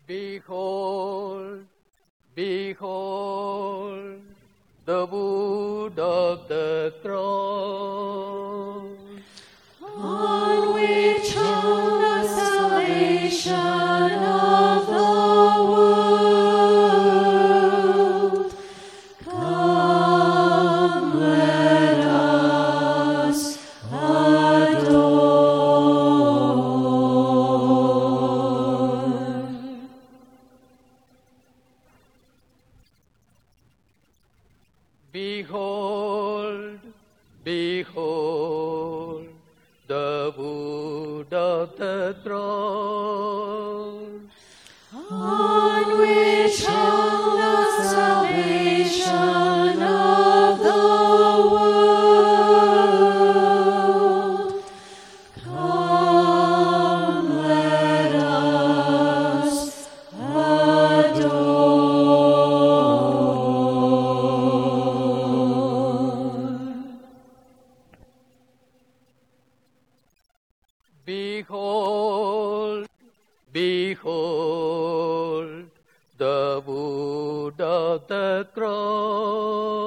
Behold, behold, the wood of the cross, on which hung the salvation of the world. Come, let us adore. behold, behold, the wood of the cross, On which hung the salvation of the world. Come, let us adore. behold, behold, the wood of the cross.